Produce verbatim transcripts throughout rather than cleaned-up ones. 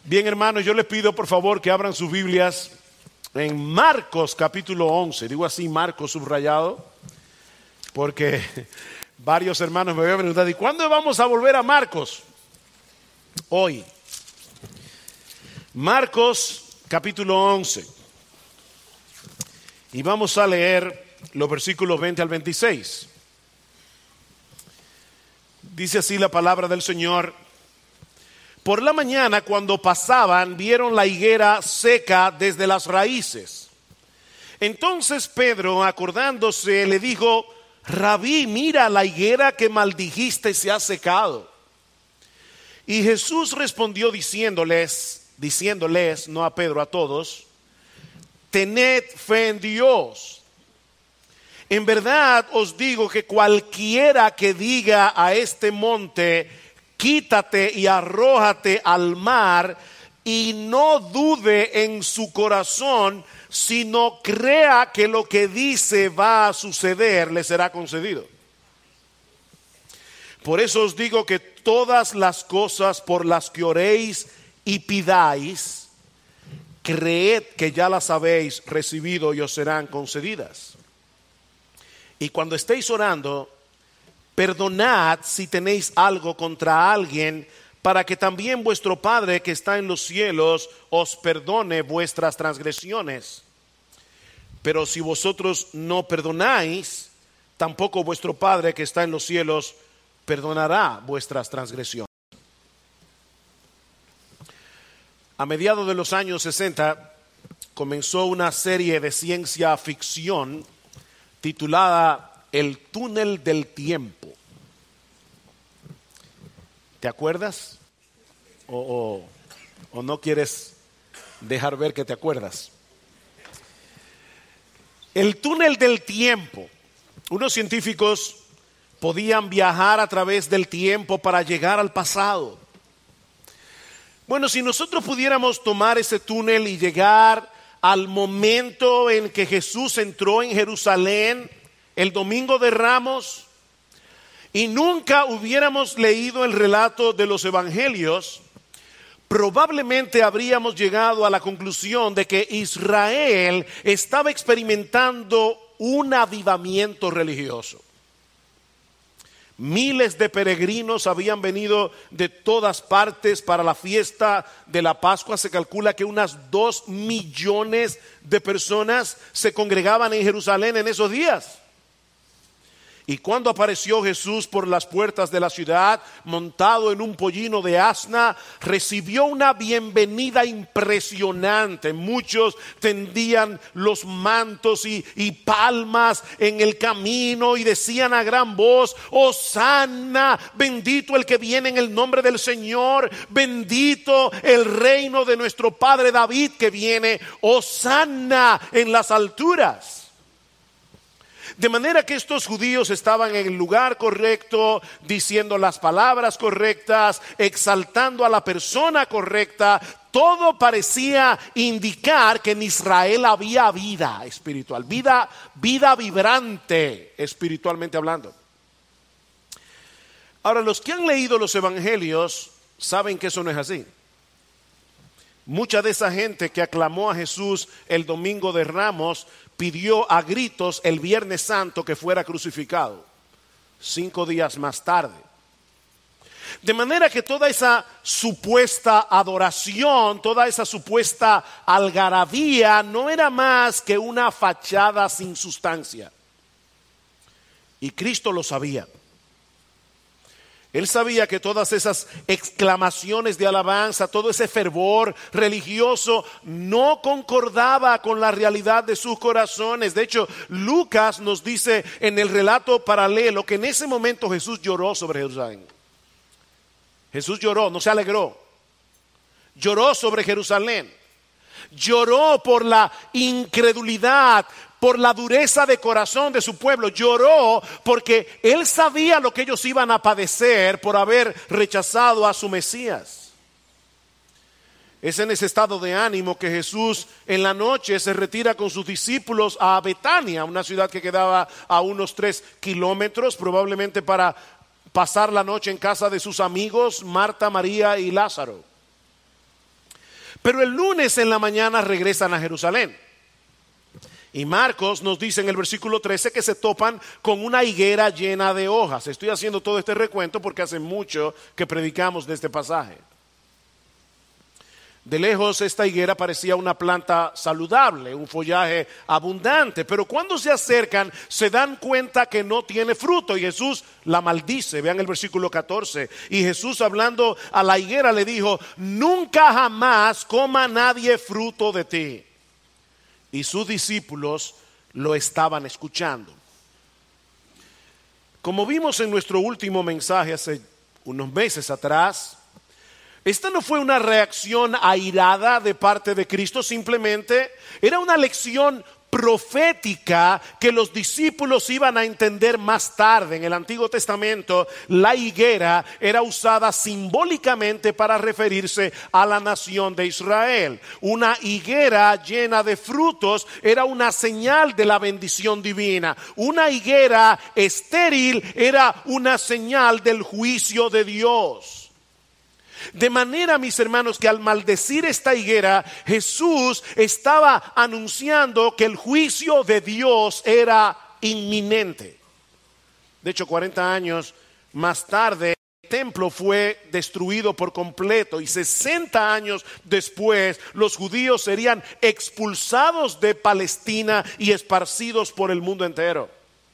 Bien, hermanos, yo les pido por favor que abran sus Biblias en Marcos capítulo once. Digo así, Marcos subrayado, porque varios hermanos me habían preguntado, ¿y cuándo vamos a volver a Marcos? Hoy. Marcos capítulo once. Y vamos a leer los versículos veinte al veintiséis. Dice así la palabra del Señor. Por la mañana, cuando pasaban, vieron la higuera seca desde las raíces. Entonces Pedro, acordándose, le dijo: Rabí, mira, la higuera que maldijiste se ha secado. Y Jesús respondió diciéndoles, diciéndoles, no a Pedro, a todos: tened fe en Dios. En verdad os digo que cualquiera que diga a este monte, quítate y arrójate al mar, y no dude en su corazón, sino crea que lo que dice va a suceder, le será concedido. Por eso os digo que todas las cosas por las que oréis y pidáis, creed que ya las habéis recibido y os serán concedidas. Y cuando estéis orando, perdonad si tenéis algo contra alguien, para que también vuestro Padre que está en los cielos os perdone vuestras transgresiones. Pero si vosotros no perdonáis, tampoco vuestro Padre que está en los cielos perdonará vuestras transgresiones. A mediados de los años sesenta comenzó una serie de ciencia ficción titulada El túnel del tiempo. ¿Te acuerdas? O, o, o no quieres dejar ver que te acuerdas. El túnel del tiempo. Unos científicos podían viajar a través del tiempo para llegar al pasado. Bueno, si nosotros pudiéramos tomar ese túnel y llegar al momento en que Jesús entró en Jerusalén, el domingo de Ramos, y nunca hubiéramos leído el relato de los evangelios, probablemente habríamos llegado a la conclusión de que Israel estaba experimentando un avivamiento religioso. Miles de peregrinos habían venido de todas partes para la fiesta de la Pascua. Se calcula que unas dos millones de personas se congregaban en Jerusalén en esos días. Y cuando apareció Jesús por las puertas de la ciudad, montado en un pollino de asna, recibió una bienvenida impresionante. Muchos tendían los mantos y, y palmas en el camino y decían a gran voz: Hosanna, bendito el que viene en el nombre del Señor, bendito el reino de nuestro padre David que viene, Hosanna en las alturas. De manera que estos judíos estaban en el lugar correcto, diciendo las palabras correctas, exaltando a la persona correcta. Todo parecía indicar que en Israel había vida espiritual, vida, vida vibrante espiritualmente hablando. Ahora, los que han leído los evangelios saben que eso no es así. Mucha de esa gente que aclamó a Jesús el domingo de Ramos pidió a gritos el Viernes Santo que fuera crucificado, cinco días más tarde. De manera que toda esa supuesta adoración, toda esa supuesta algarabía no era más que una fachada sin sustancia. Y Cristo lo sabía. Él sabía que todas esas exclamaciones de alabanza, todo ese fervor religioso no concordaba con la realidad de sus corazones. De hecho, Lucas nos dice en el relato paralelo que en ese momento Jesús lloró sobre Jerusalén. Jesús lloró, no se alegró. Lloró sobre Jerusalén. Lloró por la incredulidad, por la dureza de corazón de su pueblo. Lloró porque él sabía lo que ellos iban a padecer por haber rechazado a su Mesías. Es en ese estado de ánimo que Jesús en la noche se retira con sus discípulos a Betania, una ciudad que quedaba a unos tres kilómetros, probablemente para pasar la noche en casa de sus amigos Marta, María y Lázaro. Pero el lunes en la mañana regresan a Jerusalén. Y Marcos nos dice en el versículo trece que se topan con una higuera llena de hojas. Estoy haciendo todo este recuento porque hace mucho que predicamos de este pasaje. De lejos esta higuera parecía una planta saludable, un follaje abundante, pero cuando se acercan se dan cuenta que no tiene fruto y Jesús la maldice. Vean el versículo catorce. Y Jesús, hablando a la higuera, le dijo: nunca jamás coma nadie fruto de ti. Y sus discípulos lo estaban escuchando. Como vimos en nuestro último mensaje hace unos meses atrás, esta no fue una reacción airada de parte de Cristo, simplemente era una lección profética que los discípulos iban a entender más tarde. En el Antiguo Testamento, la higuera era usada simbólicamente para referirse a la nación de Israel. Una higuera llena de frutos era una señal de la bendición divina. Una higuera estéril era una señal del juicio de Dios. De manera, mis hermanos, que al maldecir esta higuera, Jesús estaba anunciando que el juicio de Dios era inminente. De hecho, cuarenta años más tarde, el templo fue destruido por completo y sesenta años después, los judíos serían expulsados de Palestina y esparcidos por el mundo entero.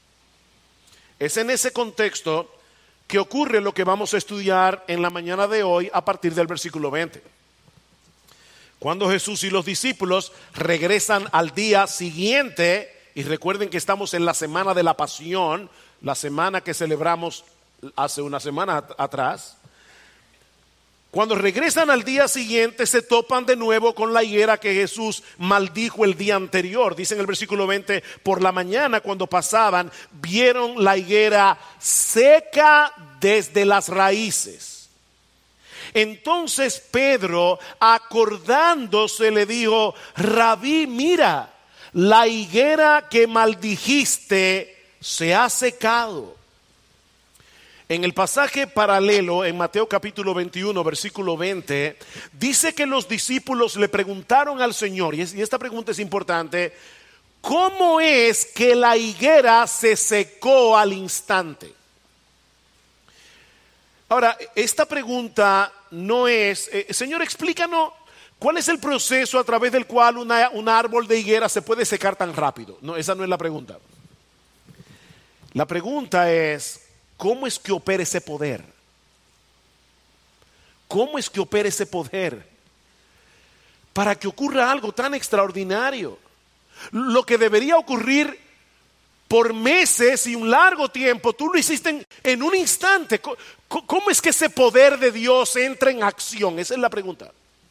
Es en ese contexto que ocurre lo que vamos a estudiar en la mañana de hoy a partir del versículo veinte. Cuando Jesús y los discípulos regresan al día siguiente, y recuerden que estamos en la semana de la pasión, la semana que celebramos hace una semana atrás. Cuando regresan al día siguiente, se topan de nuevo con la higuera que Jesús maldijo el día anterior. Dice en el versículo veinte: por la mañana, cuando pasaban, vieron la higuera seca desde las raíces. Entonces Pedro, acordándose, le dijo: Rabí, mira, la higuera que maldijiste se ha secado. En el pasaje paralelo, en Mateo capítulo veintiuno, versículo veinte, dice que los discípulos le preguntaron al Señor, y esta pregunta es importante: ¿cómo es que la higuera se secó al instante? Ahora, esta pregunta no es, eh, Señor, explícanos cuál es el proceso a través del cual una, un árbol de higuera se puede secar tan rápido. No, esa no es la pregunta. La pregunta es: ¿cómo es que opera ese poder? ¿Cómo es que opera ese poder para que ocurra algo tan extraordinario? Lo que debería ocurrir por meses y un largo tiempo, tú lo hiciste en, en un instante. ¿Cómo es que ese poder de Dios entra en acción? Esa es la pregunta.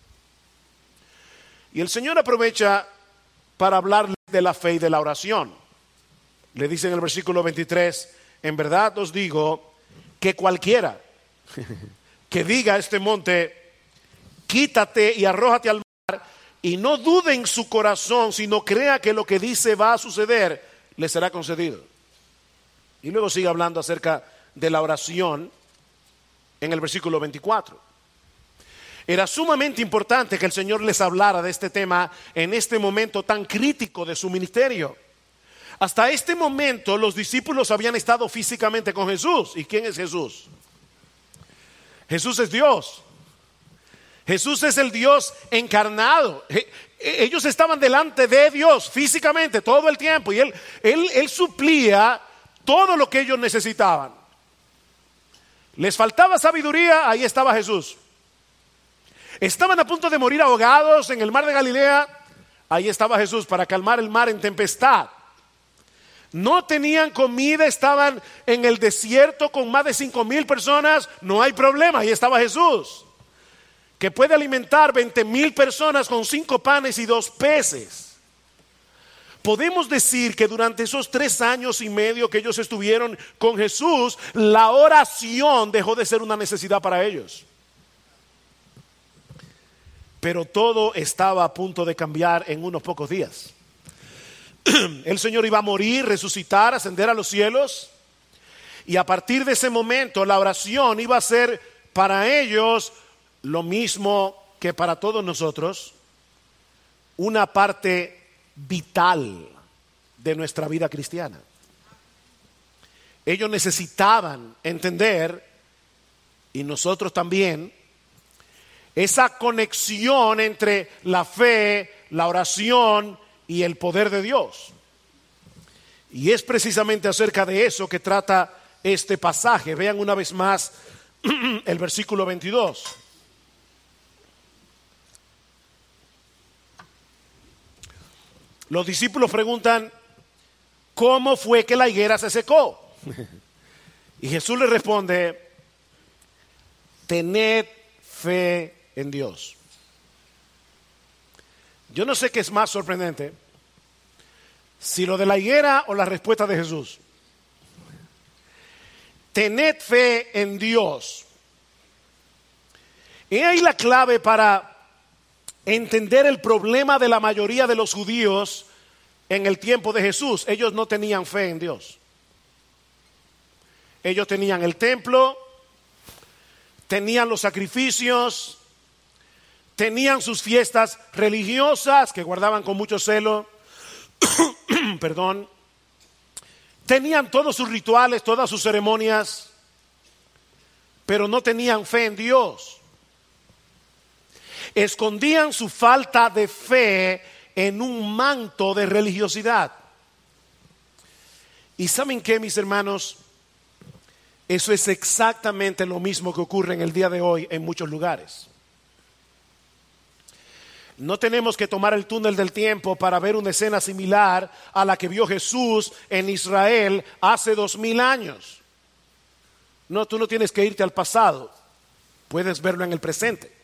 Y el Señor aprovecha para hablar de la fe y de la oración. Le dice en el versículo veintitrés: en verdad os digo que cualquiera que diga a este monte: quítate y arrójate al mar, y no dude en su corazón, sino crea que lo que dice va a suceder, le será concedido. Y luego sigue hablando acerca de la oración en el versículo veinticuatro. Era sumamente importante que el Señor les hablara de este tema en este momento tan crítico de su ministerio. Hasta este momento los discípulos habían estado físicamente con Jesús. ¿Y quién es Jesús? Jesús es Dios. Jesús es el Dios encarnado. Ellos estaban delante de Dios físicamente todo el tiempo y Él, él, él suplía todo lo que ellos necesitaban. Les faltaba sabiduría, ahí estaba Jesús. Estaban a punto de morir ahogados en el mar de Galilea, ahí estaba Jesús para calmar el mar en tempestad. No tenían comida, estaban en el desierto con más de cinco mil personas, no hay problema, ahí estaba Jesús, que puede alimentar veinte mil personas con cinco panes y dos peces. Podemos decir que durante esos tres años y medio que ellos estuvieron con Jesús, la oración dejó de ser una necesidad para ellos. Pero todo estaba a punto de cambiar en unos pocos días. El Señor iba a morir, resucitar, ascender a los cielos, y a partir de ese momento la oración iba a ser para ellos lo mismo que para todos nosotros una parte vital de nuestra vida cristiana. Ellos necesitaban entender, y nosotros también, esa conexión entre la fe, la oración y el poder de Dios. Y es precisamente acerca de eso que trata este pasaje. Vean una vez más el versículo veintidós. Los discípulos preguntan, ¿cómo fue que la higuera se secó? Y Jesús les responde, tened fe en Dios. Yo no sé qué es más sorprendente, si lo de la higuera o la respuesta de Jesús. Tened fe en Dios. Y ahí la clave para entender el problema de la mayoría de los judíos en el tiempo de Jesús. Ellos no tenían fe en Dios. Ellos tenían el templo, tenían los sacrificios, tenían sus fiestas religiosas que guardaban con mucho celo, perdón, tenían todos sus rituales, todas sus ceremonias, pero no tenían fe en Dios. Escondían su falta de fe en un manto de religiosidad. ¿Y saben qué, mis hermanos? Eso es exactamente lo mismo que ocurre en el día de hoy en muchos lugares. No tenemos que tomar el túnel del tiempo para ver una escena similar a la que vio Jesús en Israel hace dos mil años. No, tú no tienes que irte al pasado, puedes verlo en el presente.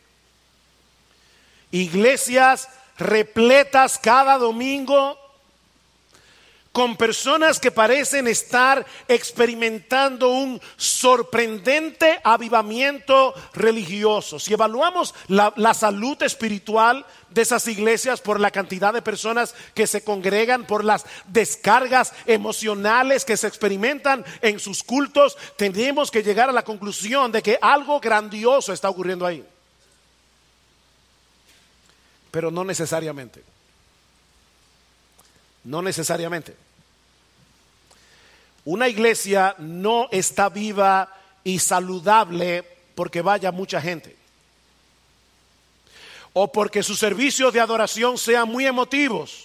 Iglesias repletas cada domingo con personas que parecen estar experimentando un sorprendente avivamiento religioso. Si evaluamos la, la salud espiritual de esas iglesias por la cantidad de personas que se congregan, por las descargas emocionales que se experimentan en sus cultos, tenemos que llegar a la conclusión de que algo grandioso está ocurriendo ahí. Pero no necesariamente. No necesariamente. Una iglesia no está viva y saludable porque vaya mucha gente, o porque sus servicios de adoración sean muy emotivos.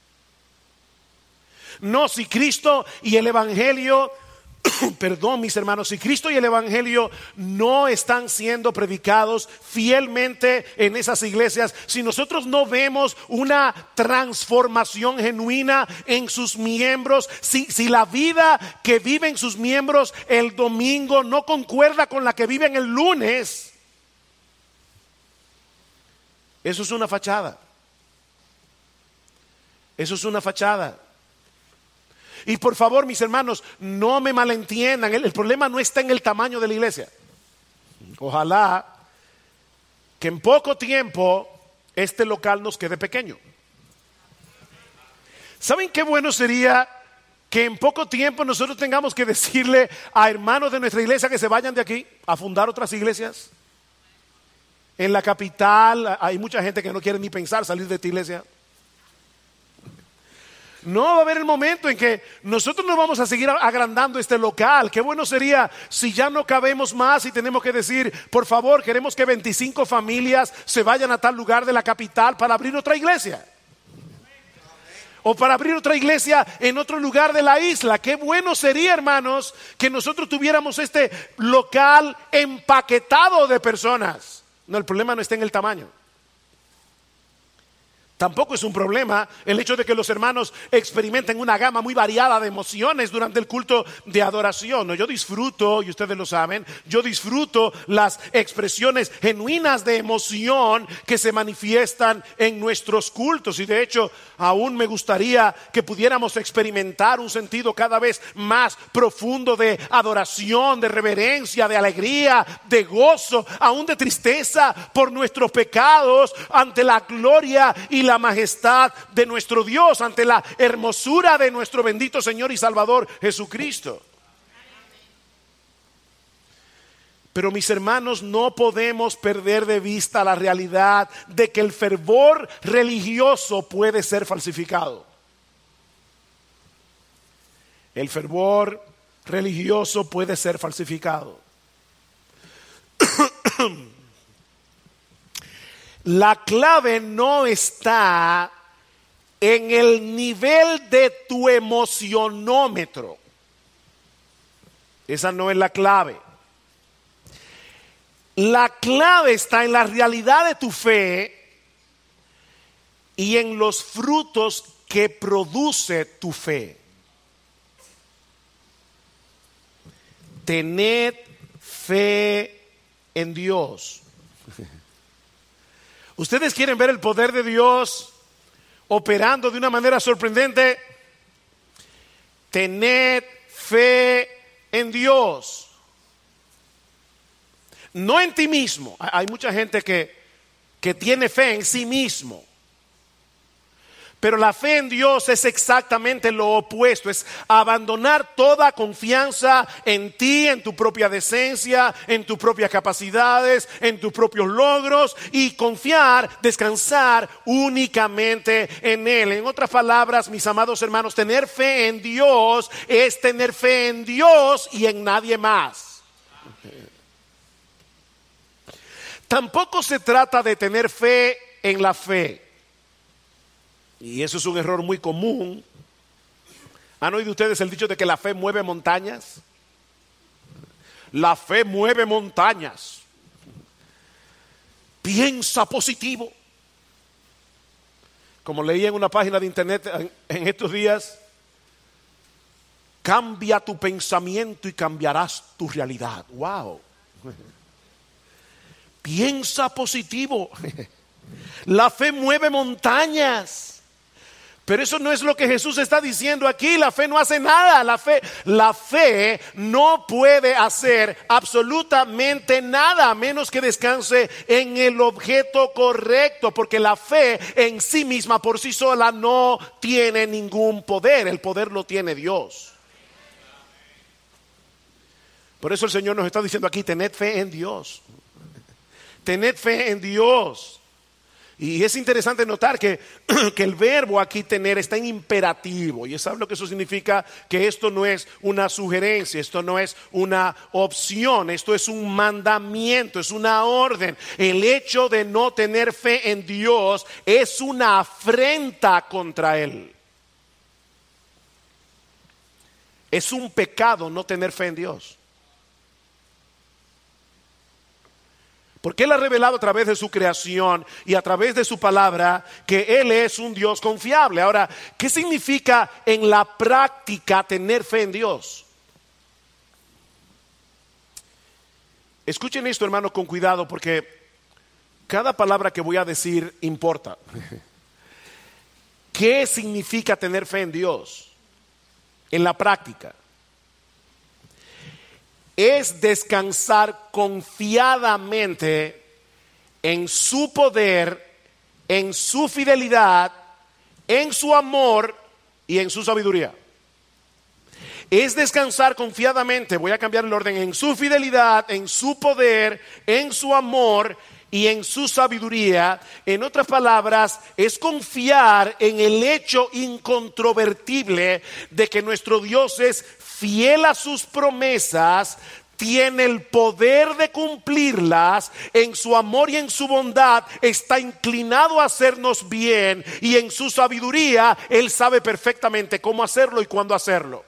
No, si Cristo y el Evangelio perdón, mis hermanos, si Cristo y el Evangelio no están siendo predicados fielmente en esas iglesias, si nosotros no vemos una transformación genuina en sus miembros, si, si la vida que viven sus miembros el domingo no concuerda con la que viven el lunes, eso es una fachada. Eso es una fachada. Y por favor, mis hermanos, no me malentiendan. El, el problema no está en el tamaño de la iglesia. Ojalá que en poco tiempo este local nos quede pequeño. ¿Saben qué bueno sería que en poco tiempo nosotros tengamos que decirle a hermanos de nuestra iglesia que se vayan de aquí a fundar otras iglesias? En la capital hay mucha gente que no quiere ni pensar salir de esta iglesia. No va a haber el momento en que nosotros no vamos a seguir agrandando este local. Qué bueno sería si ya no cabemos más y tenemos que decir, por favor, queremos que veinticinco familias se vayan a tal lugar de la capital para abrir otra iglesia. O para abrir otra iglesia en otro lugar de la isla. Qué bueno sería, hermanos, que nosotros tuviéramos este local empaquetado de personas. No, el problema no está en el tamaño. Tampoco es un problema el hecho de que los hermanos experimenten una gama muy variada de emociones durante el culto de adoración. Yo disfruto, y ustedes lo saben, yo disfruto las expresiones genuinas de emoción que se manifiestan en nuestros cultos. Y de hecho, aún me gustaría que pudiéramos experimentar un sentido cada vez más profundo de adoración, de reverencia, de alegría, de gozo, aún de tristeza por nuestros pecados ante la gloria y la majestad de nuestro Dios, ante la hermosura de nuestro bendito Señor y Salvador Jesucristo. Pero mis hermanos, no podemos perder de vista la realidad de que el fervor religioso puede ser falsificado. El fervor religioso puede ser falsificado. La clave no está en el nivel de tu emocionómetro. Esa no es la clave. La clave está en la realidad de tu fe y en los frutos que produce tu fe. Tened fe en Dios. ¿Ustedes quieren ver el poder de Dios operando de una manera sorprendente? Tened fe en Dios. No en ti mismo. Hay mucha gente que, que tiene fe en sí mismo. Pero la fe en Dios es exactamente lo opuesto, es abandonar toda confianza en ti, en tu propia decencia, en tus propias capacidades, en tus propios logros y confiar, descansar únicamente en Él. En otras palabras, mis amados hermanos, tener fe en Dios es tener fe en Dios y en nadie más. Tampoco se trata de tener fe en la fe. Y eso es un error muy común. ¿Han oído ustedes el dicho de que la fe mueve montañas? La fe mueve montañas. Piensa positivo. Como leí en una página de internet en, en estos días, cambia tu pensamiento y cambiarás tu realidad. Wow. Piensa positivo. La fe mueve montañas. Pero eso no es lo que Jesús está diciendo aquí. La fe no hace nada. La fe, la fe no puede hacer absolutamente nada a menos que descanse en el objeto correcto. Porque la fe en sí misma por sí sola no tiene ningún poder. El poder lo tiene Dios. Por eso el Señor nos está diciendo aquí: tened fe en Dios. Tened fe en Dios. Y es interesante notar que, que el verbo aquí tener está en imperativo. Y ¿saben lo que eso significa? Que esto no es una sugerencia, esto no es una opción, esto es un mandamiento, es una orden. El hecho de no tener fe en Dios es una afrenta contra Él. Es un pecado no tener fe en Dios. Porque Él ha revelado a través de su creación y a través de su palabra que Él es un Dios confiable. Ahora, ¿qué significa en la práctica tener fe en Dios? Escuchen esto, hermanos, con cuidado, porque cada palabra que voy a decir importa. ¿Qué significa tener fe en Dios en la práctica? Es descansar confiadamente en su poder, en su fidelidad, en su amor y en su sabiduría. Es descansar confiadamente, voy a cambiar el orden, en su fidelidad, en su poder, en su amor y en su sabiduría. En otras palabras, es confiar en el hecho incontrovertible de que nuestro Dios es fiel a sus promesas, tiene el poder de cumplirlas, en su amor y en su bondad está inclinado a hacernos bien, y en su sabiduría Él sabe perfectamente cómo hacerlo y cuándo hacerlo.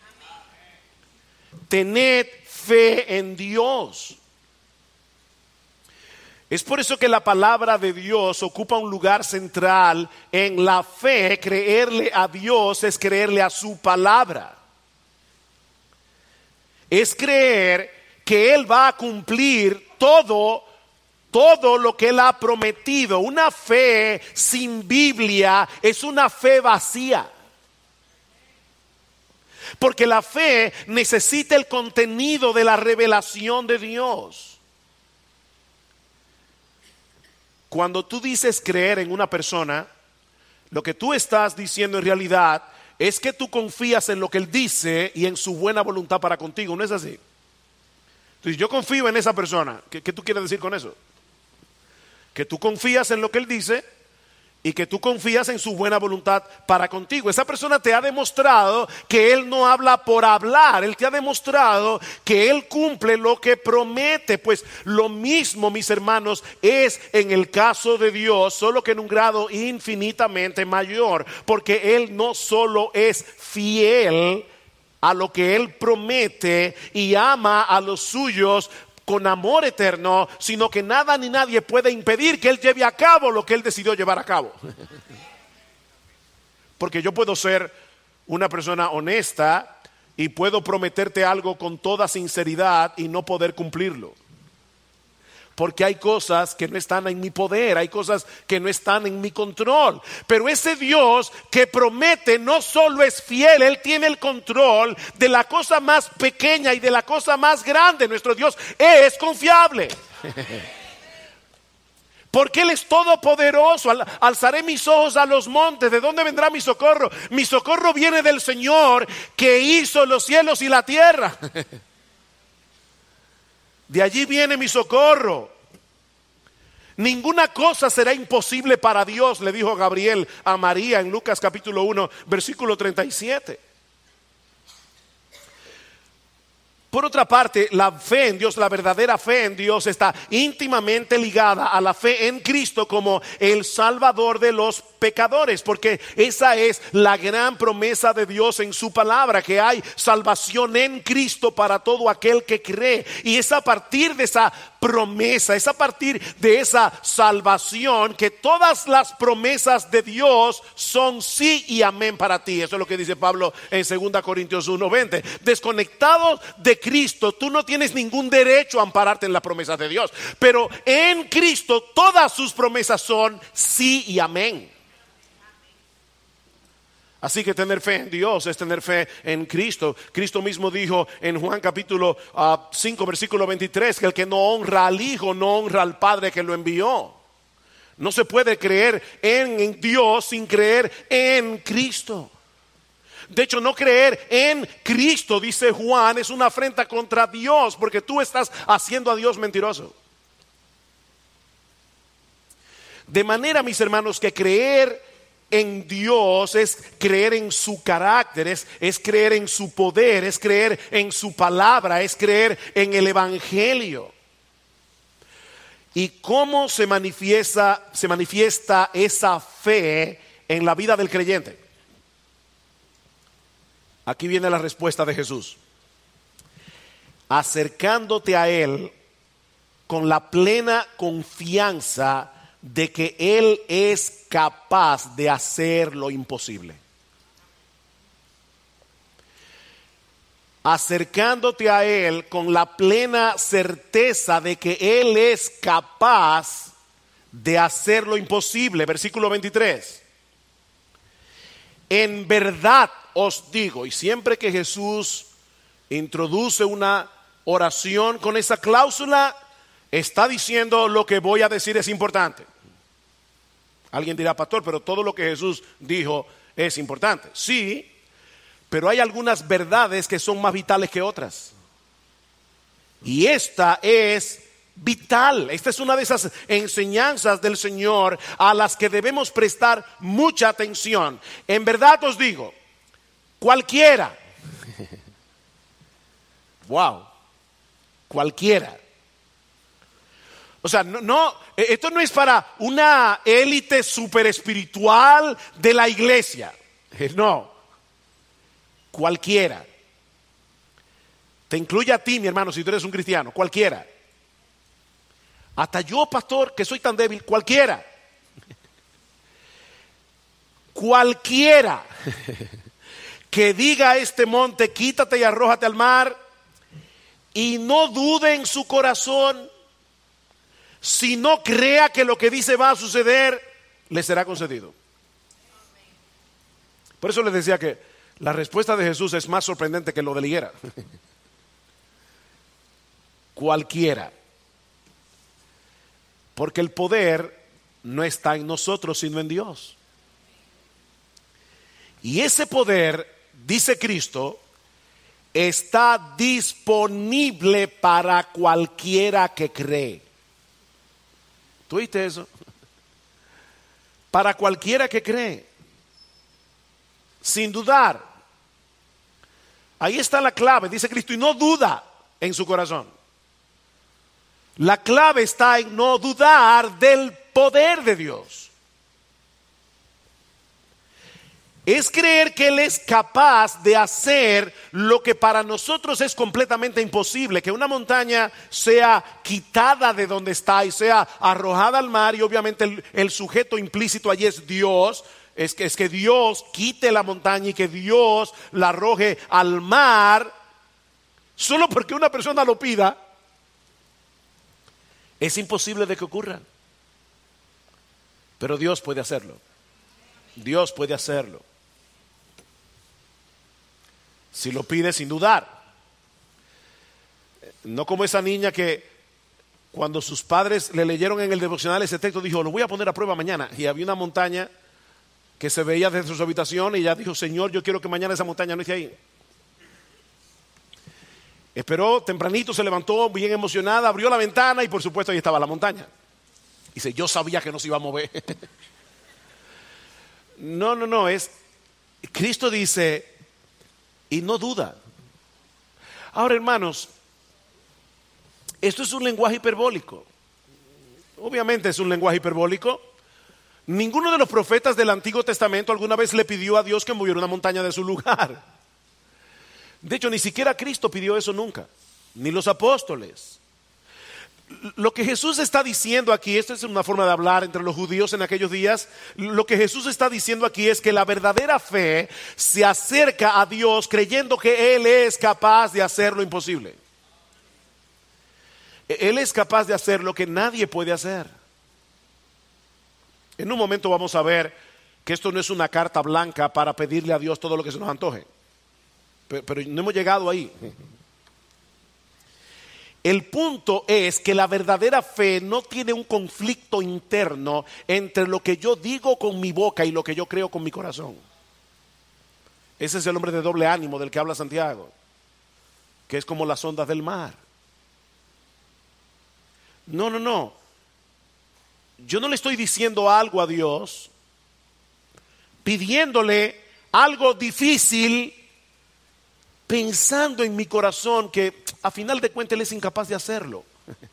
Tened fe en Dios. Es por eso que la palabra de Dios ocupa un lugar central en la fe. Creerle a Dios es creerle a su palabra. Es creer que Él va a cumplir todo, todo lo que Él ha prometido. Una fe sin Biblia es una fe vacía. Porque la fe necesita el contenido de la revelación de Dios. Cuando tú dices creer en una persona, lo que tú estás diciendo en realidad es que tú confías en lo que Él dice y en su buena voluntad para contigo. ¿No es así? Entonces, yo confío en esa persona. ¿Qué, qué tú quieres decir con eso? Que tú confías en lo que él dice y que tú confías en su buena voluntad para contigo. Esa persona te ha demostrado que él no habla por hablar. Él te ha demostrado que él cumple lo que promete. Pues lo mismo, mis hermanos, es en el caso de Dios, solo que en un grado infinitamente mayor. Porque él no solo es fiel a lo que él promete y ama a los suyos con amor eterno, sino que nada ni nadie puede impedir que él lleve a cabo lo que él decidió llevar a cabo. Porque yo puedo ser una persona honesta y puedo prometerte algo con toda sinceridad y no poder cumplirlo. Porque hay cosas que no están en mi poder, hay cosas que no están en mi control. Pero ese Dios que promete no solo es fiel, Él tiene el control de la cosa más pequeña y de la cosa más grande. Nuestro Dios es confiable. Porque Él es todopoderoso. Al, alzaré mis ojos a los montes. ¿De dónde vendrá mi socorro? Mi socorro viene del Señor que hizo los cielos y la tierra. De allí viene mi socorro. Ninguna cosa será imposible para Dios, le dijo Gabriel a María en Lucas capítulo uno, versículo treinta y siete. Por otra parte, la fe en Dios, la verdadera fe en Dios está íntimamente ligada a la fe en Cristo como el Salvador de los pecadores, porque esa es la gran promesa de Dios en su palabra, que hay salvación en Cristo para todo aquel que cree. Y es a partir de esa promesa, es a partir de esa salvación que todas las promesas de Dios son sí y amén para ti. Eso es lo que dice Pablo en segunda Corintios uno veinte. Desconectados de Cristo, tú no tienes ningún derecho a ampararte en la promesa de Dios, pero en Cristo todas sus promesas son sí y amén. Así que tener fe en Dios es tener fe en Cristo. Cristo mismo dijo en Juan capítulo uh, cinco versículo veintitrés que el que no honra al Hijo no honra al Padre que lo envió. No se puede creer en, en Dios sin creer en Cristo. De hecho, no creer en Cristo, dice Juan, es una afrenta contra Dios, porque tú estás haciendo a Dios mentiroso. De manera, mis hermanos, que creer en Dios es creer en su carácter, es, es creer en su poder, es creer en su palabra, es creer en el Evangelio. ¿Y cómo se manifiesta, se manifiesta esa fe en la vida del creyente? Aquí viene la respuesta de Jesús. Acercándote a Él con la plena confianza de que Él es capaz de hacer lo imposible. Acercándote a Él con la plena certeza de que Él es capaz de hacer lo imposible. Versículo veintitrés. En verdad os digo, y siempre que Jesús introduce una oración con esa cláusula, está diciendo lo que voy a decir es importante. Alguien dirá, pastor, pero todo lo que Jesús dijo es importante. Sí, pero hay algunas verdades que son más vitales que otras. Y esta es vital. Esta es una de esas enseñanzas del Señor a las que debemos prestar mucha atención. En verdad os digo, cualquiera, wow, cualquiera. O sea, no, no, esto no es para una élite super espiritual de la iglesia. No, cualquiera. Te incluye a ti, mi hermano, si tú eres un cristiano, cualquiera. Hasta yo, pastor, que soy tan débil, cualquiera. Cualquiera que diga a este monte, quítate y arrójate al mar, y no dude en su corazón, si no crea que lo que dice va a suceder, le será concedido. Por eso les decía que la respuesta de Jesús es más sorprendente que lo de la higuera. Cualquiera. Porque el poder no está en nosotros, sino en Dios. Y ese poder, dice Cristo, está disponible para cualquiera que cree. ¿Tú oíste eso? Para cualquiera que cree, sin dudar. Ahí está la clave, dice Cristo, y no duda en su corazón. La clave está en no dudar del poder de Dios. Es creer que Él es capaz de hacer lo que para nosotros es completamente imposible, que una montaña sea quitada de donde está y sea arrojada al mar, y obviamente el, el sujeto implícito allí es Dios. Es que, es que Dios quite la montaña y que Dios la arroje al mar, solo porque una persona lo pida. Es imposible de que ocurra, pero Dios puede hacerlo. Dios puede hacerlo. Si lo pide sin dudar. No como esa niña que cuando sus padres le leyeron en el devocional ese texto, dijo, lo voy a poner a prueba mañana. Y había una montaña que se veía desde su habitación y ella dijo, Señor, yo quiero que mañana esa montaña no esté ahí. Esperó tempranito, se levantó bien emocionada, abrió la ventana y por supuesto ahí estaba la montaña. Dice, yo sabía que no se iba a mover. No, no, no, es, Cristo dice, y no duda. Ahora, hermanos, esto es un lenguaje hiperbólico. Obviamente es un lenguaje hiperbólico. Ninguno de los profetas del Antiguo Testamento alguna vez le pidió a Dios que moviera una montaña de su lugar. De hecho, ni siquiera Cristo pidió eso nunca, ni los apóstoles. Lo que Jesús está diciendo aquí, esta es una forma de hablar entre los judíos en aquellos días, lo que Jesús está diciendo aquí es que la verdadera fe se acerca a Dios creyendo que Él es capaz de hacer lo imposible. Él es capaz de hacer lo que nadie puede hacer. En un momento vamos a ver que esto no es una carta blanca para pedirle a Dios todo lo que se nos antoje, pero, pero no hemos llegado ahí. El punto es que la verdadera fe no tiene un conflicto interno entre lo que yo digo con mi boca y lo que yo creo con mi corazón. Ese es el hombre de doble ánimo del que habla Santiago, que es como las ondas del mar. No, no, no. Yo no le estoy diciendo algo a Dios, pidiéndole algo difícil, pensando en mi corazón que a final de cuentas Él es incapaz de hacerlo.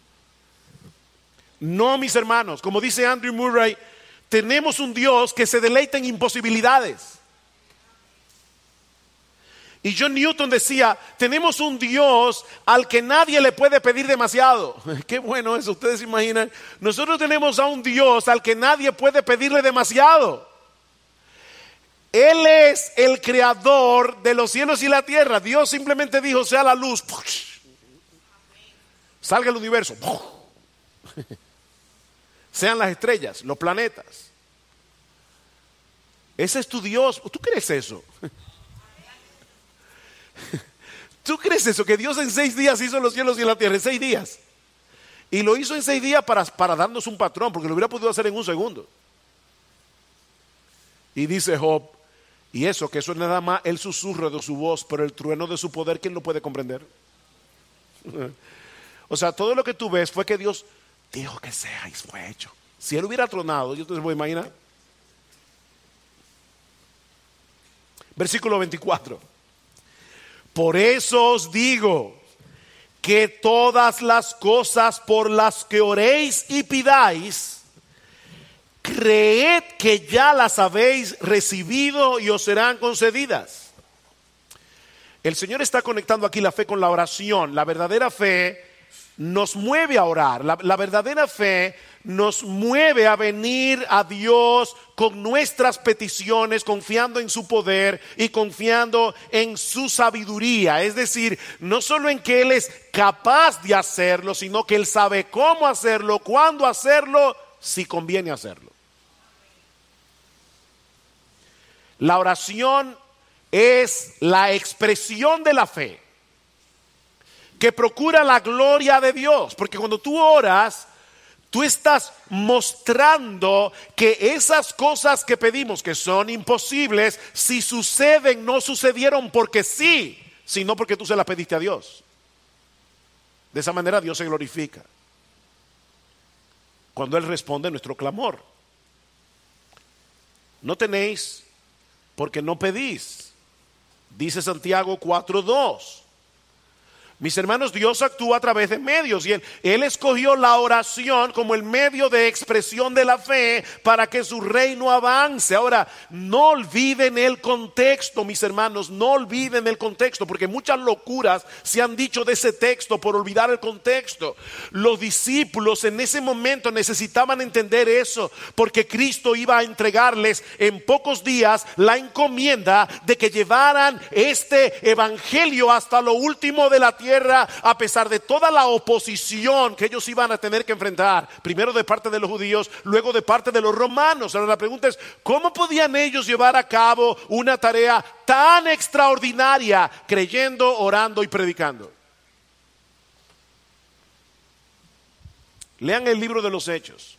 No, mis hermanos, como dice Andrew Murray, tenemos un Dios que se deleita en imposibilidades. Y John Newton decía, tenemos un Dios al que nadie le puede pedir demasiado. Qué bueno eso, ustedes se imaginan. Nosotros tenemos a un Dios al que nadie puede pedirle demasiado. Él es el creador de los cielos y la tierra. Dios simplemente dijo, sea la luz. Salga el universo. Sean las estrellas, los planetas. Ese es tu Dios. ¿Tú crees eso? ¿Tú crees eso? Que Dios en seis días hizo los cielos y la tierra. En seis días. Y lo hizo en seis días para, para darnos un patrón, porque lo hubiera podido hacer en un segundo. Y dice Job, y eso, que eso es nada más el susurro de su voz, pero el trueno de su poder, ¿quién lo puede comprender? O sea, todo lo que tú ves fue que Dios dijo que sea y fue hecho. Si Él hubiera tronado, yo te voy a imaginar. Versículo veinticuatro. Por eso os digo que todas las cosas por las que oréis y pidáis, creed que ya las habéis recibido y os serán concedidas. El Señor está conectando aquí la fe con la oración. La verdadera fe nos mueve a orar. La, la verdadera fe nos mueve a venir a Dios con nuestras peticiones, confiando en su poder y confiando en su sabiduría. Es decir, no solo en que Él es capaz de hacerlo, sino que Él sabe cómo hacerlo, cuándo hacerlo, si conviene hacerlo. La oración es la expresión de la fe que procura la gloria de Dios, porque cuando tú oras, tú estás mostrando que esas cosas que pedimos, que son imposibles, si suceden, no sucedieron porque sí, sino porque tú se las pediste a Dios. De esa manera Dios se glorifica cuando Él responde a nuestro clamor. No tenéis porque no pedís, dice Santiago cuatro dos. Mis hermanos, Dios actúa a través de medios y él, él escogió la oración como el medio de expresión de la fe para que su reino avance. Ahora, no olviden el contexto, mis hermanos, no olviden el contexto, porque muchas locuras se han dicho de ese texto por olvidar el contexto. Los discípulos en ese momento necesitaban entender eso, porque Cristo iba a entregarles en pocos días la encomienda de que llevaran este evangelio hasta lo último de la tierra, a pesar de toda la oposición que ellos iban a tener que enfrentar, primero de parte de los judíos, luego de parte de los romanos. Ahora la pregunta es, ¿cómo podían ellos llevar a cabo una tarea tan extraordinaria creyendo, orando y predicando? Lean el libro de los Hechos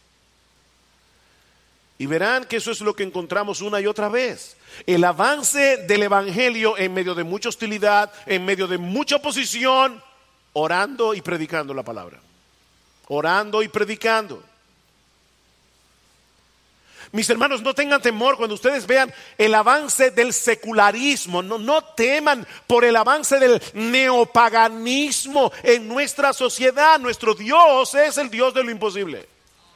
y verán que eso es lo que encontramos una y otra vez. El avance del evangelio en medio de mucha hostilidad, en medio de mucha oposición, orando y predicando la palabra. Orando y predicando. Mis hermanos, no tengan temor cuando ustedes vean el avance del secularismo. No, no teman por el avance del neopaganismo en nuestra sociedad. Nuestro Dios es el Dios de lo imposible.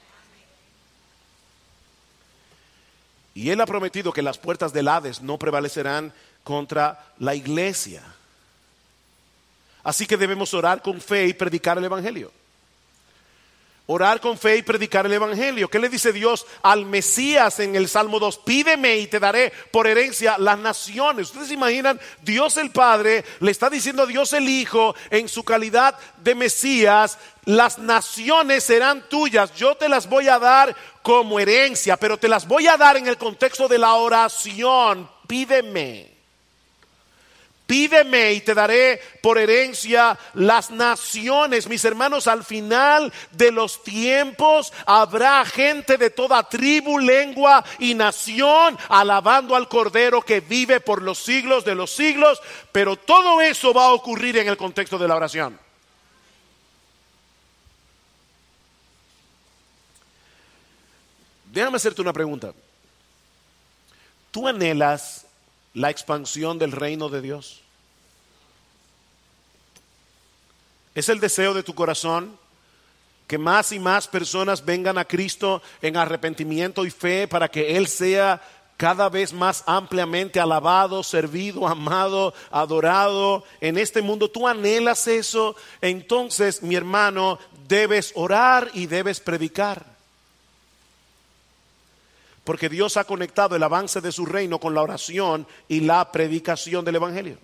Y Él ha prometido que las puertas del Hades no prevalecerán contra la iglesia. Así que debemos orar con fe y predicar el evangelio. Orar con fe y predicar el evangelio. ¿Qué le dice Dios al Mesías en el Salmo dos? Pídeme y te daré por herencia las naciones. Ustedes se imaginan, Dios el Padre le está diciendo a Dios el Hijo en su calidad de Mesías: las naciones serán tuyas, yo te las voy a dar como herencia, pero te las voy a dar en el contexto de la oración. Pídeme. Pídeme y te daré por herencia las naciones. Mis hermanos, al final de los tiempos habrá gente de toda tribu, lengua y nación alabando al Cordero que vive por los siglos de los siglos. Pero todo eso va a ocurrir en el contexto de la oración. Déjame hacerte una pregunta. ¿Tú anhelas la expansión del reino de Dios? ¿Es el deseo de tu corazón que más y más personas vengan a Cristo en arrepentimiento y fe para que Él sea cada vez más ampliamente alabado, servido, amado, adorado en este mundo? ¿Tú anhelas eso? Entonces, mi hermano, debes orar y debes predicar. Porque Dios ha conectado el avance de su reino con la oración y la predicación del evangelio.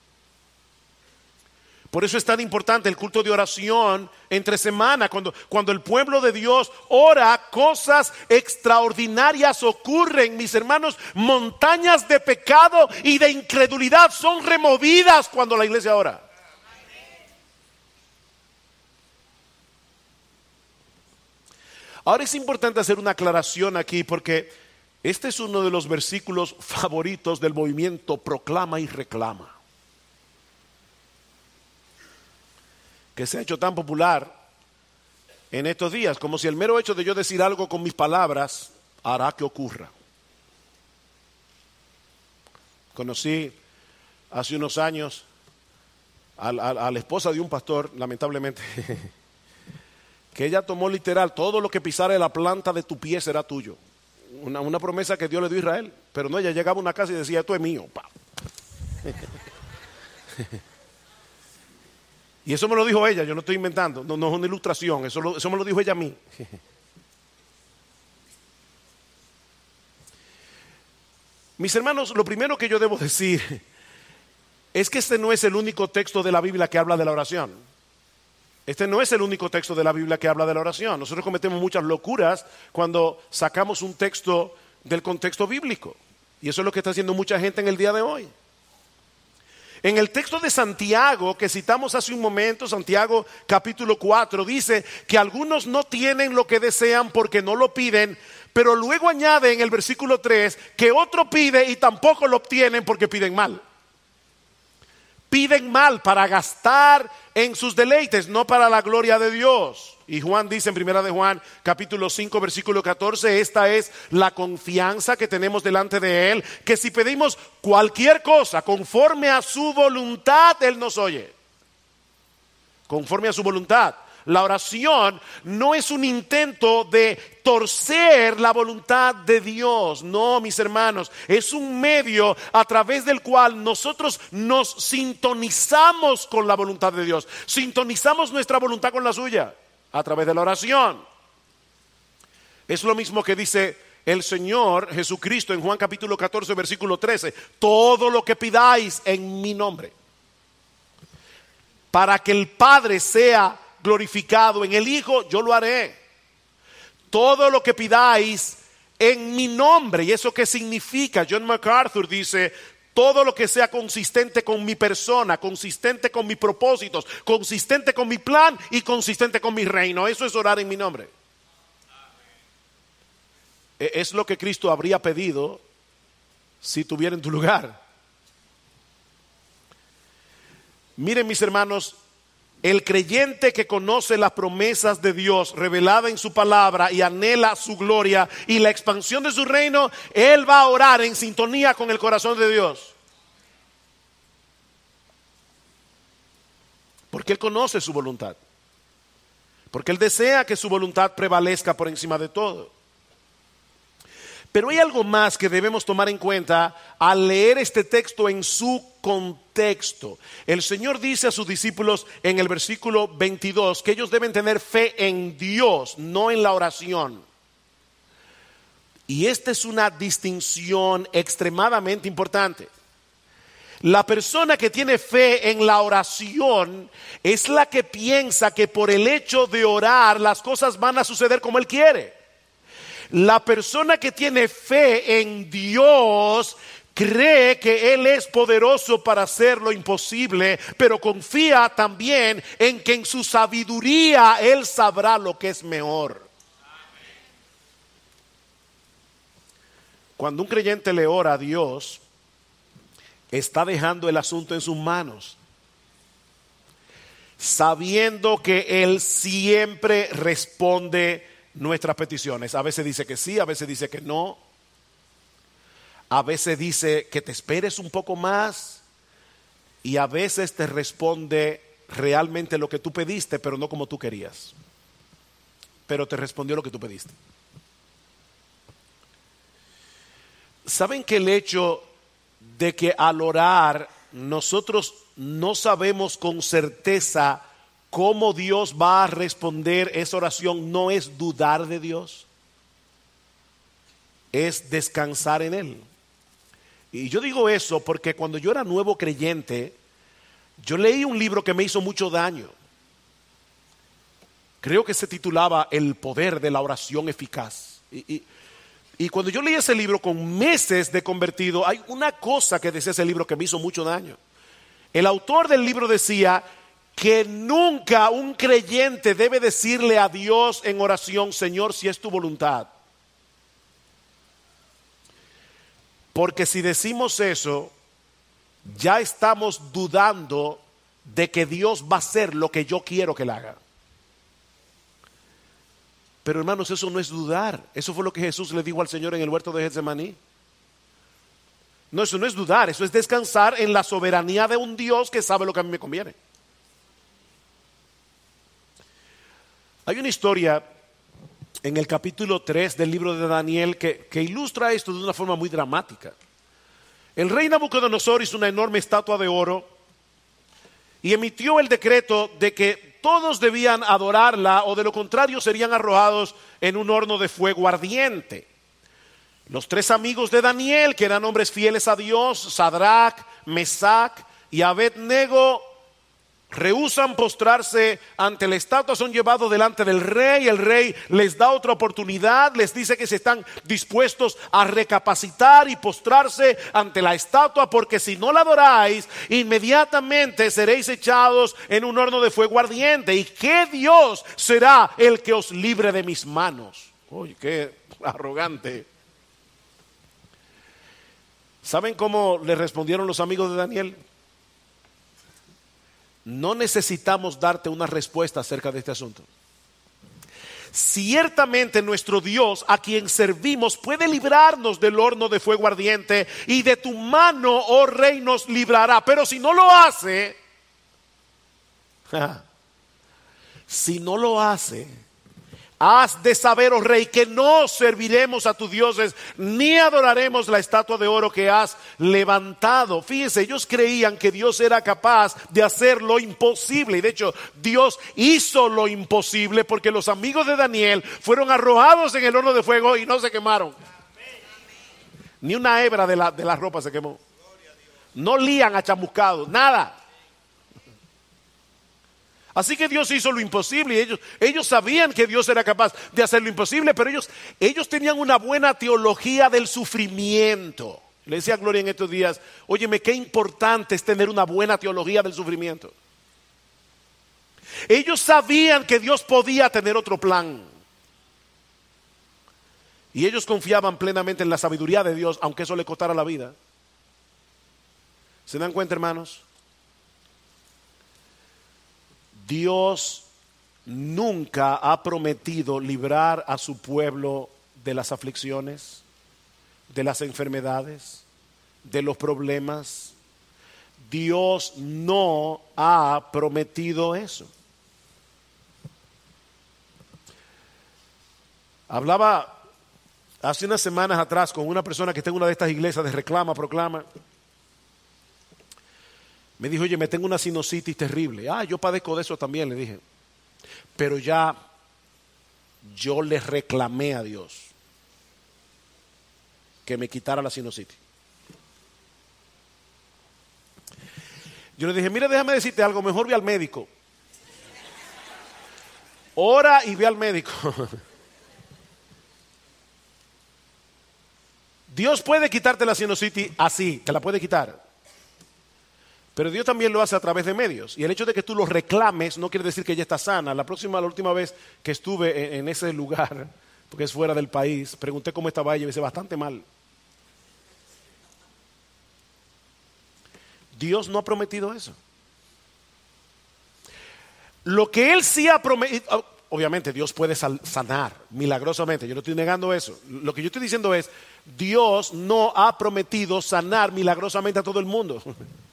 Por eso es tan importante el culto de oración entre semana. Cuando, cuando el pueblo de Dios ora, cosas extraordinarias ocurren, mis hermanos. Montañas de pecado y de incredulidad son removidas cuando la iglesia ora. Ahora es importante hacer una aclaración aquí, porque este es uno de los versículos favoritos del movimiento Proclama y Reclama, que se ha hecho tan popular en estos días, como si el mero hecho de yo decir algo con mis palabras hará que ocurra. Conocí hace unos años a, a, a la esposa de un pastor, lamentablemente, que ella tomó literal: todo lo que pisara la planta de tu pie será tuyo. Una, una promesa que Dios le dio a Israel. Pero no, ella llegaba a una casa y decía: esto es mío. Y eso me lo dijo ella, yo no estoy inventando, no, no es una ilustración, eso, lo, eso me lo dijo ella a mí. Mis hermanos, lo primero que yo debo decir es que este no es el único texto de la Biblia que habla de la oración. Este no es el único texto de la Biblia que habla de la oración. Nosotros cometemos muchas locuras cuando sacamos un texto del contexto bíblico. Y eso es lo que está haciendo mucha gente en el día de hoy. En el texto de Santiago que citamos hace un momento, Santiago capítulo cuatro, dice que algunos no tienen lo que desean porque no lo piden, pero luego añade en el versículo tres que otro pide y tampoco lo obtienen porque piden mal. Piden mal para gastar en sus deleites, no para la gloria de Dios. Y Juan dice en primera de Juan, capítulo cinco, versículo catorce, esta es la confianza que tenemos delante de Él, que si pedimos cualquier cosa conforme a su voluntad, Él nos oye. Conforme a su voluntad. La oración no es un intento de torcer la voluntad de Dios. No, mis hermanos, es un medio a través del cual nosotros nos sintonizamos con la voluntad de Dios. Sintonizamos nuestra voluntad con la suya a través de la oración. Es lo mismo que dice el Señor Jesucristo en Juan capítulo catorce, versículo trece. Todo lo que pidáis en mi nombre, para que el Padre sea glorificado en el Hijo, yo lo haré. Todo lo que pidáis en mi nombre. ¿Y eso qué significa? John MacArthur dice: todo lo que sea consistente con mi persona, consistente con mis propósitos, consistente con mi plan y consistente con mi reino. Eso es orar en mi nombre. Es lo que Cristo habría pedido si estuviera en tu lugar. Miren, mis hermanos, el creyente que conoce las promesas de Dios revelada en su palabra y anhela su gloria y la expansión de su reino, él va a orar en sintonía con el corazón de Dios. Porque él conoce su voluntad. Porque él desea que su voluntad prevalezca por encima de todo. Pero hay algo más que debemos tomar en cuenta al leer este texto en su contexto. El Señor dice a sus discípulos en el versículo veintidós que ellos deben tener fe en Dios, no en la oración. Y esta es una distinción extremadamente importante. La persona que tiene fe en la oración es la que piensa que por el hecho de orar las cosas van a suceder como Él quiere. La persona que tiene fe en Dios cree que Él es poderoso para hacer lo imposible, pero confía también en que en su sabiduría Él sabrá lo que es mejor. Cuando un creyente le ora a Dios, está dejando el asunto en sus manos, sabiendo que Él siempre responde nuestras peticiones. A veces dice que sí, a veces dice que no. A veces dice que te esperes un poco más. Y a veces te responde realmente lo que tú pediste, pero no como tú querías. Pero te respondió lo que tú pediste. ¿Saben que el hecho de que al orar nosotros no sabemos con certeza cómo Dios va a responder esa oración no es dudar de Dios? Es descansar en Él. Y yo digo eso porque cuando yo era nuevo creyente, yo leí un libro que me hizo mucho daño. Creo que se titulaba El poder de la oración eficaz. Y, y, y cuando yo leí ese libro con meses de convertido, hay una cosa que decía ese libro que me hizo mucho daño. El autor del libro decía que nunca un creyente debe decirle a Dios en oración: Señor, si es tu voluntad. Porque si decimos eso, ya estamos dudando de que Dios va a hacer lo que yo quiero que Él haga. Pero hermanos, eso no es dudar. Eso fue lo que Jesús le dijo al Señor en el huerto de Getsemaní. No, eso no es dudar, eso es descansar en la soberanía de un Dios que sabe lo que a mí me conviene. Hay una historia en el capítulo tres del libro de Daniel que, que ilustra esto de una forma muy dramática. El rey Nabucodonosor hizo una enorme estatua de oro y emitió el decreto de que todos debían adorarla o de lo contrario serían arrojados en un horno de fuego ardiente. Los tres amigos de Daniel, que eran hombres fieles a Dios, Sadrach, Mesac y Abednego, rehúsan postrarse ante la estatua, son llevados delante del rey. El rey les da otra oportunidad, les dice que se están dispuestos a recapacitar y postrarse ante la estatua, porque si no la adoráis, inmediatamente seréis echados en un horno de fuego ardiente. ¿Y qué Dios será el que os libre de mis manos? Oye, qué arrogante. ¿Saben cómo le respondieron los amigos de Daniel? no necesitamos darte una respuesta acerca de este asunto. Ciertamente nuestro Dios, a quien servimos, puede librarnos del horno de fuego ardiente, y de tu mano, oh rey, nos librará. Pero si no lo hace, si no lo hace, has de saber, oh rey, que no serviremos a tus dioses, ni adoraremos la estatua de oro que has levantado. Fíjense, ellos creían que Dios era capaz de hacer lo imposible. Y de hecho, Dios hizo lo imposible, porque los amigos de Daniel fueron arrojados en el horno de fuego y no se quemaron. Ni una hebra de la, de la ropa se quemó. No lían a chamuscados, nada. Así que Dios hizo lo imposible, y ellos, ellos sabían que Dios era capaz de hacer lo imposible, pero ellos, ellos tenían una buena teología del sufrimiento. Le decía a Gloria en estos días, óyeme, qué importante es tener una buena teología del sufrimiento. Ellos sabían que Dios podía tener otro plan, y ellos confiaban plenamente en la sabiduría de Dios, aunque eso le costara la vida. ¿Se dan cuenta, hermanos? Dios nunca ha prometido librar a su pueblo de las aflicciones, de las enfermedades, de los problemas. Dios no ha prometido eso. Hablaba hace unas semanas atrás con una persona que está en una de estas iglesias de reclama, proclama. Me dijo, oye, me tengo una sinusitis terrible. Ah, yo padezco de eso también, le dije. Pero ya yo le reclamé a Dios que me quitara la sinusitis. Yo le dije, mira, déjame decirte algo, mejor ve al médico. Ora y ve al médico. Dios puede quitarte la sinusitis así, te la puede quitar. Pero Dios también lo hace a través de medios. Y el hecho de que tú lo reclames no quiere decir que ella está sana. La próxima, la última vez que estuve en, en ese lugar, porque es fuera del país, pregunté cómo estaba ella y me dice, bastante mal. Dios no ha prometido eso. Lo que Él sí ha prometido, obviamente Dios puede sanar milagrosamente, yo no estoy negando eso. Lo que yo estoy diciendo es, Dios no ha prometido sanar milagrosamente a todo el mundo.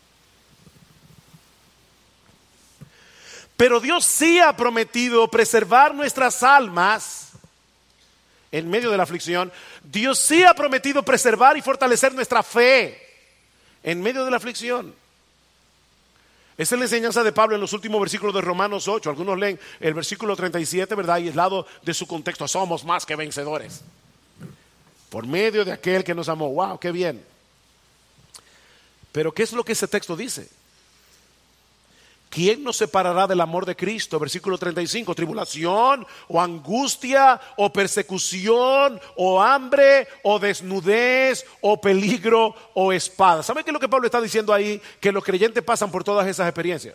Pero Dios sí ha prometido preservar nuestras almas en medio de la aflicción. Dios sí ha prometido preservar y fortalecer nuestra fe en medio de la aflicción. Esa es la enseñanza de Pablo en los últimos versículos de Romanos ocho. Algunos leen el versículo treinta y siete, ¿verdad? Y al lado de su contexto, somos más que vencedores por medio de aquel que nos amó. ¡Wow! ¡Qué bien! Pero ¿qué es lo que ese texto dice? ¿Quién nos separará del amor de Cristo? Versículo treinta y cinco, tribulación o angustia o persecución o hambre o desnudez o peligro o espada. ¿Saben qué es lo que Pablo está diciendo ahí? Que los creyentes pasan por todas esas experiencias,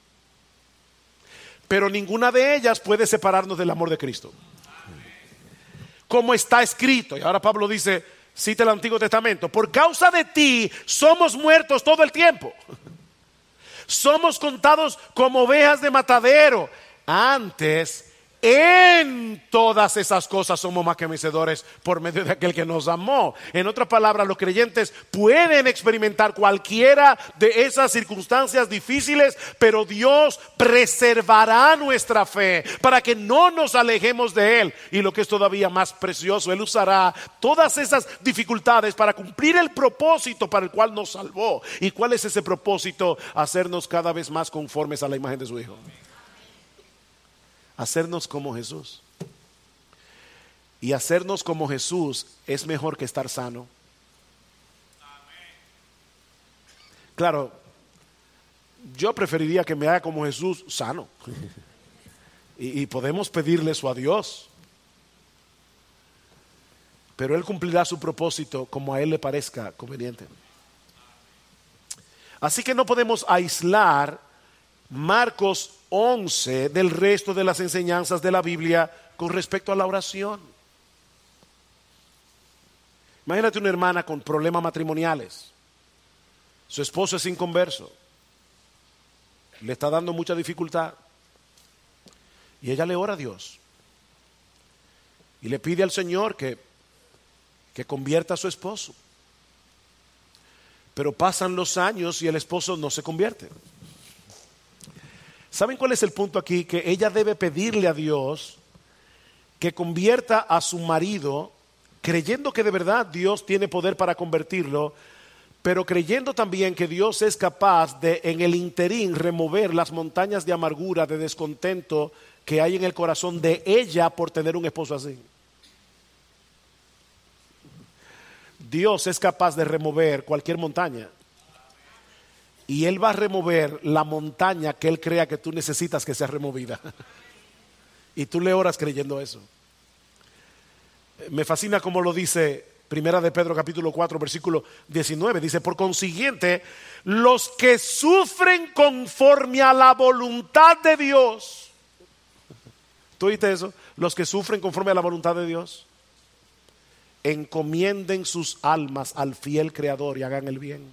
pero ninguna de ellas puede separarnos del amor de Cristo. Como está escrito, y ahora Pablo dice, cita el Antiguo Testamento, por causa de ti somos muertos todo el tiempo. Somos contados como ovejas de matadero. Antes, en todas esas cosas somos más que vencedores por medio de aquel que nos amó. En otras palabras, los creyentes pueden experimentar cualquiera de esas circunstancias difíciles, pero Dios preservará nuestra fe para que no nos alejemos de Él. Y lo que es todavía más precioso, Él usará todas esas dificultades para cumplir el propósito para el cual nos salvó. ¿Y cuál es ese propósito? Hacernos cada vez más conformes a la imagen de su Hijo. Hacernos como Jesús. Y hacernos como Jesús es mejor que estar sano. Claro, yo preferiría que me haga como Jesús sano. y, y podemos pedirle eso a Dios. Pero Él cumplirá su propósito como a Él le parezca conveniente. Así que no podemos aislar Marcos once del resto de las enseñanzas de la Biblia con respecto a la oración. Imagínate una hermana con problemas matrimoniales. Su esposo es inconverso. le está dando mucha dificultad. Y ella le ora a Dios. Y le pide al Señor que, que convierta a su esposo. Pero pasan los años y el esposo no se convierte. ¿Saben cuál es el punto aquí? Que ella debe pedirle a Dios que convierta a su marido, creyendo que de verdad Dios tiene poder para convertirlo, pero creyendo también que Dios es capaz de en el interín remover las montañas de amargura, de descontento que hay en el corazón de ella por tener un esposo así. Dios es capaz de remover cualquier montaña. Y Él va a remover la montaña que Él crea que tú necesitas que sea removida. Y tú le oras creyendo eso. Me fascina como lo dice Primera de Pedro capítulo cuatro versículo diecinueve. Dice, por consiguiente, los que sufren conforme a la voluntad de Dios. ¿Tú oíste eso? Los que sufren conforme a la voluntad de Dios, encomienden sus almas al fiel Creador y hagan el bien.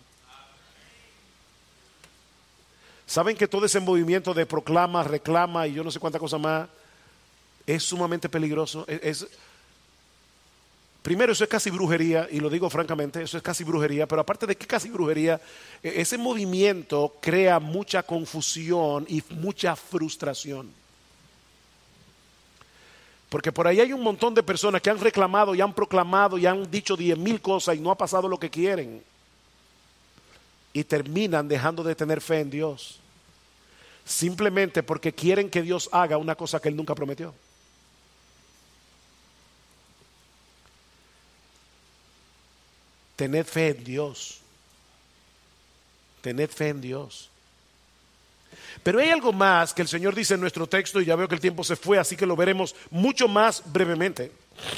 ¿Saben que todo ese movimiento de proclama, reclama y yo no sé cuánta cosa más es sumamente peligroso? Es, es, primero, eso es casi brujería, y lo digo francamente, eso es casi brujería, pero aparte de que casi brujería, ese movimiento crea mucha confusión y mucha frustración. Porque por ahí hay un montón de personas que han reclamado y han proclamado y han dicho diez mil cosas y no ha pasado lo que quieren. Y terminan dejando de tener fe en Dios. Simplemente porque quieren que Dios haga una cosa que Él nunca prometió. Tened fe en Dios. Tened fe en Dios. Pero hay algo más que el Señor dice en nuestro texto, y ya veo que el tiempo se fue, así que lo veremos mucho más brevemente.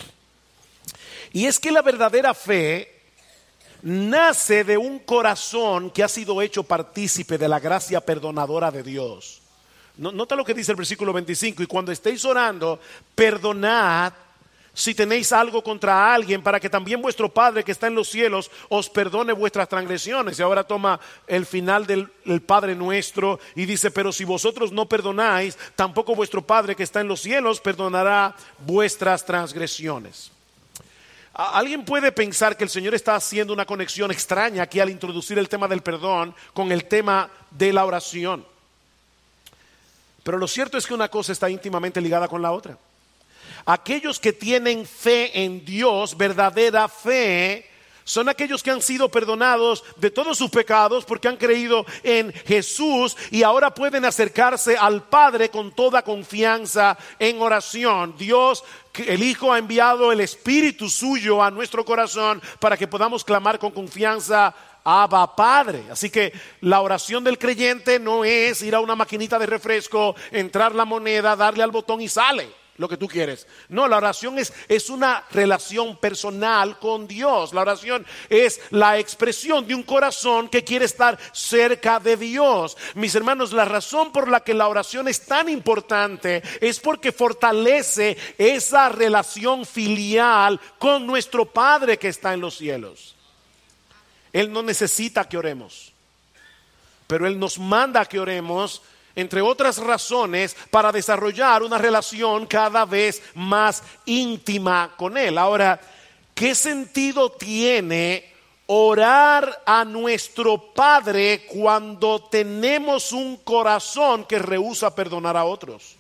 Y es que la verdadera fe nace de un corazón que ha sido hecho partícipe de la gracia perdonadora de Dios. Nota lo que dice el versículo veinticinco, y cuando estéis orando, perdonad si tenéis algo contra alguien, para que también vuestro Padre que está en los cielos os perdone vuestras transgresiones. Y ahora toma el final del el Padre nuestro y dice, pero si vosotros no perdonáis, tampoco vuestro Padre que está en los cielos perdonará vuestras transgresiones. Alguien puede pensar que el Señor está haciendo una conexión extraña aquí al introducir el tema del perdón con el tema de la oración. Pero lo cierto es que una cosa está íntimamente ligada con la otra. Aquellos que tienen fe en Dios, verdadera fe, son aquellos que han sido perdonados de todos sus pecados porque han creído en Jesús y ahora pueden acercarse al Padre con toda confianza en oración. Dios, el Hijo, ha enviado el Espíritu suyo a nuestro corazón para que podamos clamar con confianza, Abba Padre. Así que la oración del creyente no es ir a una maquinita de refresco, entrar la moneda, darle al botón y sale lo que tú quieres. No, la oración es, es una relación personal con Dios. La oración es la expresión de un corazón que quiere estar cerca de Dios. Mis hermanos, la razón por la que la oración es tan importante es porque fortalece esa relación filial con nuestro Padre que está en los cielos. Él no necesita que oremos, pero Él nos manda que oremos, entre otras razones, para desarrollar una relación cada vez más íntima con Él. Ahora, ¿qué sentido tiene orar a nuestro Padre cuando tenemos un corazón que rehúsa perdonar a otros?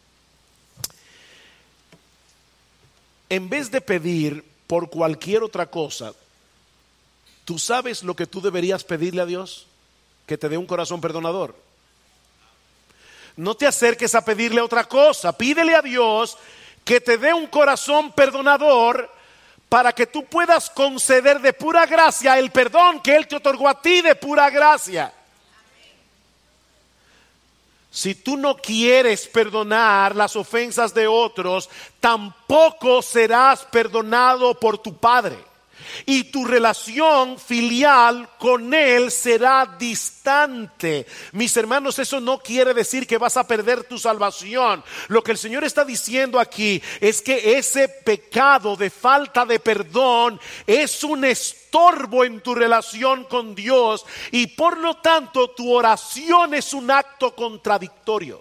En vez de pedir por cualquier otra cosa, ¿tú sabes lo que tú deberías pedirle a Dios? Que te dé un corazón perdonador. No te acerques a pedirle otra cosa. Pídele a Dios que te dé un corazón perdonador para que tú puedas conceder de pura gracia el perdón que Él te otorgó a ti de pura gracia. Si tú no quieres perdonar las ofensas de otros, tampoco serás perdonado por tu Padre. y tu relación filial con Él será distante. Mis hermanos, eso no quiere decir que vas a perder tu salvación. Lo que el Señor está diciendo aquí es que ese pecado de falta de perdón es un estorbo en tu relación con Dios, y por lo tanto tu oración es un acto contradictorio.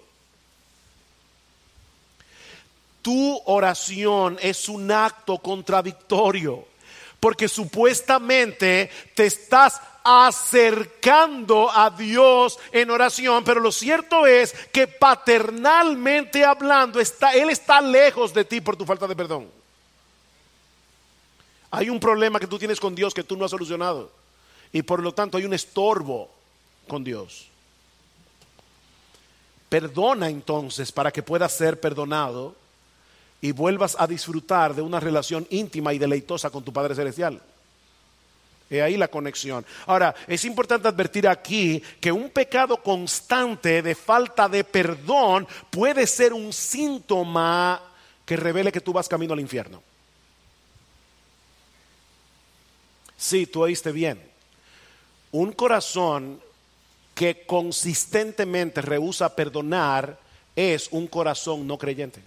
Tu oración es un acto contradictorio, porque supuestamente te estás acercando a Dios en oración, pero lo cierto es que paternalmente hablando, está, Él está lejos de ti por tu falta de perdón. Hay un problema que tú tienes con Dios que tú no has solucionado, y por lo tanto hay un estorbo con Dios. Perdona entonces para que puedas ser perdonado y vuelvas a disfrutar de una relación íntima y deleitosa con tu Padre Celestial. He ahí la conexión. Ahora, es importante advertir aquí que un pecado constante de falta de perdón puede ser un síntoma que revele que tú vas camino al infierno. Sí, tú oíste bien. Un corazón que consistentemente rehúsa perdonar es un corazón no creyente.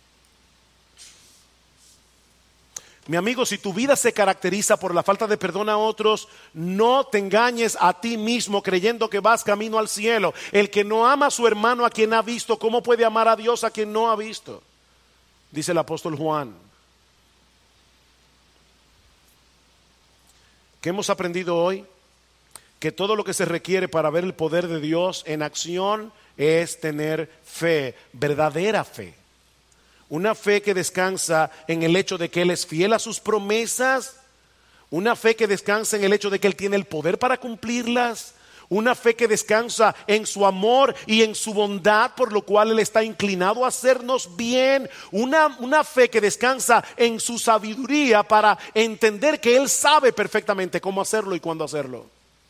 Mi amigo, si tu vida se caracteriza por la falta de perdón a otros, no te engañes a ti mismo creyendo que vas camino al cielo. El que no ama a su hermano a quien ha visto, ¿cómo puede amar a Dios a quien no ha visto? Dice el apóstol Juan. ¿Qué hemos aprendido hoy? Que todo lo que se requiere para ver el poder de Dios en acción es tener fe, verdadera fe. Una fe que descansa en el hecho de que Él es fiel a sus promesas. Una fe que descansa en el hecho de que Él tiene el poder para cumplirlas. Una fe que descansa en su amor y en su bondad, por lo cual Él está inclinado a hacernos bien. Una, una fe que descansa en su sabiduría para entender que Él sabe perfectamente cómo hacerlo y cuándo hacerlo.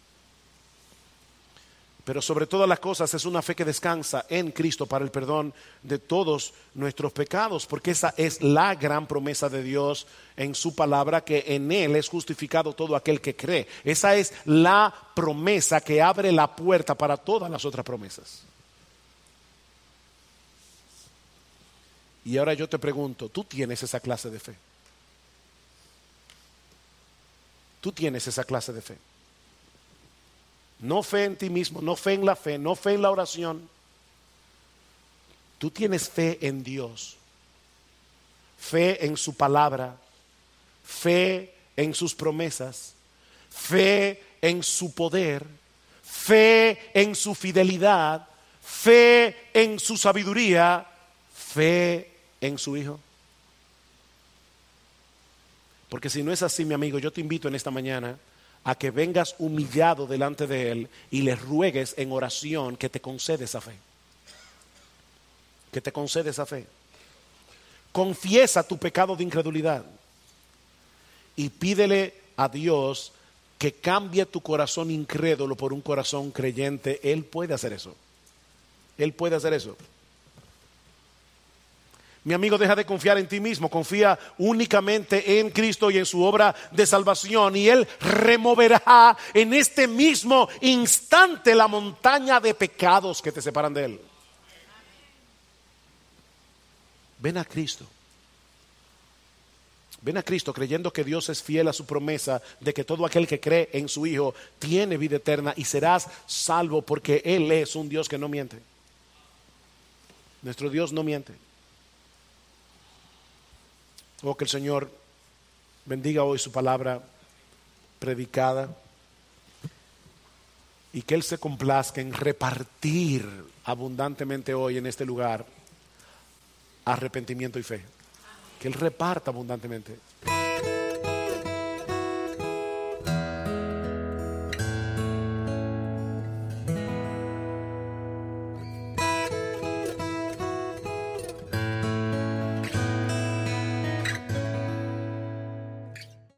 Pero sobre todas las cosas es una fe que descansa en Cristo para el perdón de todos nuestros pecados, porque esa es la gran promesa de Dios en su palabra, que en Él es justificado todo aquel que cree. Esa es la promesa que abre la puerta para todas las otras promesas. Y ahora yo te pregunto, ¿tú tienes esa clase de fe? ¿Tú tienes esa clase de fe? No fe en ti mismo, no fe en la fe, no fe en la oración. Tú tienes fe en Dios, fe en su palabra, fe en sus promesas, fe en su poder, fe en su fidelidad, fe en su sabiduría, fe en su Hijo. Porque si no es así, mi amigo, yo te invito en esta mañana a que vengas humillado delante de Él y le ruegues en oración que te concede esa fe. Que te concede esa fe. Confiesa tu pecado de incredulidad y pídele a Dios que cambie tu corazón incrédulo por un corazón creyente. Él puede hacer eso. Él puede hacer eso. Mi amigo, deja de confiar en ti mismo, confía únicamente en Cristo y en su obra de salvación, y Él removerá en este mismo instante la montaña de pecados que te separan de Él. Ven a Cristo. Ven a Cristo creyendo que Dios es fiel a su promesa de que todo aquel que cree en su Hijo tiene vida eterna y serás salvo, porque Él es un Dios que no miente. Nuestro Dios no miente. Oh, que el Señor bendiga hoy su palabra predicada y que Él se complazca en repartir abundantemente hoy en este lugar arrepentimiento y fe. Que Él reparta abundantemente.